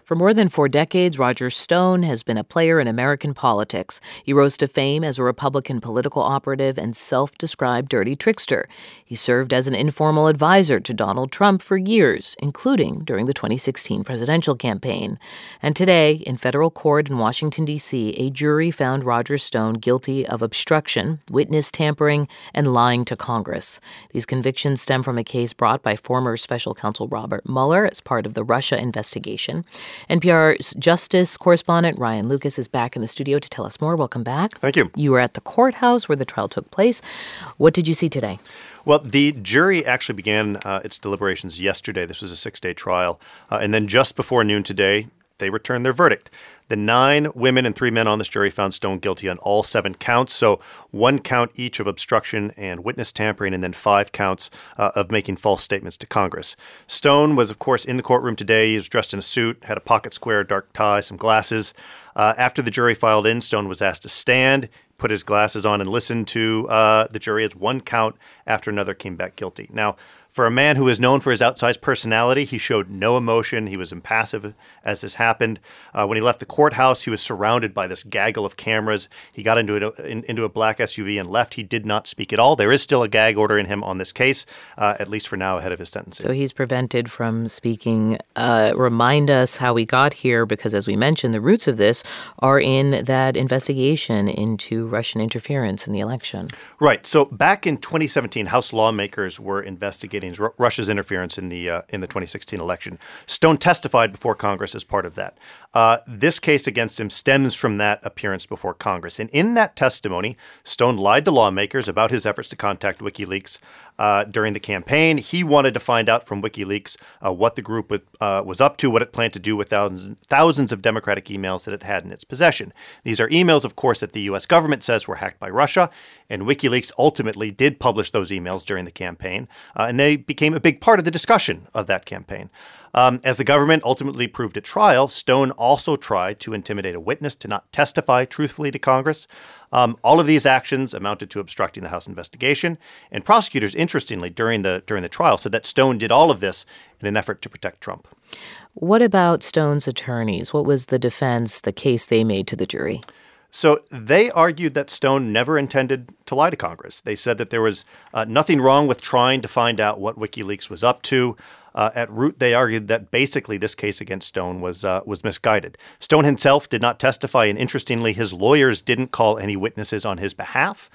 For more than 4 decades, Roger Stone has been a player in American politics. He rose to fame as a Republican political operative and self-described dirty trickster. He served as an informal advisor to Donald Trump for years, including during the 2016 presidential campaign. And today, in federal court in Washington, D.C., a jury found Roger Stone guilty of obstruction, witness tampering, and lying to Congress. These convictions stem from a case brought by former special counsel Robert Mueller as part of the Russia investigation. NPR's Justice correspondent Ryan Lucas is back in the studio to tell us more. Welcome back. Thank you. You were at the courthouse where the trial took place. What did you see today? Well, the jury actually began its deliberations yesterday. This was a 6-day trial. And then just before noon today, they returned their verdict. The 9 women and 3 men on this jury found Stone guilty on all 7 counts. So 1 count each of obstruction and witness tampering, and then 5 counts of making false statements to Congress. Stone was, of course, in the courtroom today. He was dressed in a suit, had a pocket square, dark tie, some glasses. After the jury filed in, Stone was asked to stand, put his glasses on, and listen to the jury as 1 count after another came back guilty. Now, for a man who is known for his outsized personality, he showed no emotion. He was impassive as this happened. When he left the courthouse, he was surrounded by this gaggle of cameras. He got into a black SUV and left. He did not speak at all. There is still a gag order in him on this case, at least for now, ahead of his sentencing. So he's prevented from speaking. Remind us how we got here, because as we mentioned, the roots of this are in that investigation into Russian interference in the election. Right. So back in 2017, House lawmakers were investigating Russia's interference in the 2016 election. Stone testified before Congress as part of that. This case against him stems from that appearance before Congress. And in that testimony, Stone lied to lawmakers about his efforts to contact WikiLeaks during the campaign. He wanted to find out from WikiLeaks what the group was up to, what it planned to do with thousands of Democratic emails that it had in its possession. These are emails, of course, that the U.S. government says were hacked by Russia, and WikiLeaks ultimately did publish those emails during the campaign, and they became a big part of the discussion of that campaign. As the government ultimately proved at trial, Stone also tried to intimidate a witness to not testify truthfully to Congress. All of these actions amounted to obstructing the House investigation, and prosecutors, interestingly, during the trial said that Stone did all of this in an effort to protect Trump. What about Stone's attorneys? What was the defense, the case they made to the jury? So they argued that Stone never intended to lie to Congress. They said that there was nothing wrong with trying to find out what WikiLeaks was up to. At root, they argued that basically this case against Stone was misguided. Stone himself did not testify, and interestingly, his lawyers didn't call any witnesses on his behalf.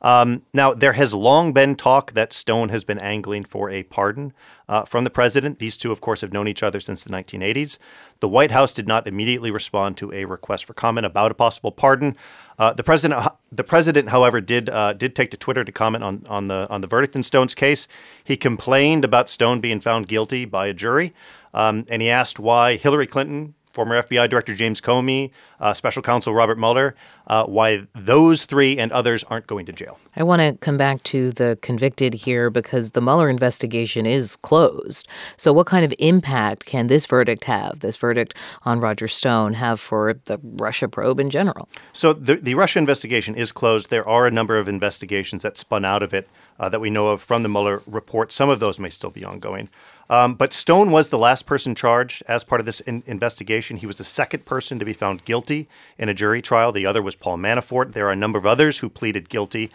Now, there has long been talk that Stone has been angling for a pardon from the president. These two, of course, have known each other since the 1980s. The White House did not immediately respond to a request for comment about a possible pardon. The president, however, did take to Twitter to comment on the verdict in Stone's case. He complained about Stone being found guilty by a jury, and he asked why Hillary Clinton, former FBI Director James Comey, Special Counsel Robert Mueller, why those 3 and others aren't going to jail. I want to come back to the convicted here because the Mueller investigation is closed. So what kind of impact can this verdict have, this verdict on Roger Stone, have for the Russia probe in general? So the Russia investigation is closed. There are a number of investigations that spun out of it that we know of from the Mueller report. Some of those may still be ongoing. But Stone was the last person charged as part of this investigation. He was the second person to be found guilty in a jury trial. The other was Paul Manafort. There are a number of others who pleaded guilty.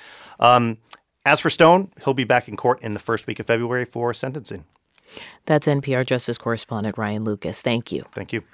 As for Stone, he'll be back in court in the first week of February for sentencing. That's NPR Justice correspondent Ryan Lucas. Thank you. Thank you.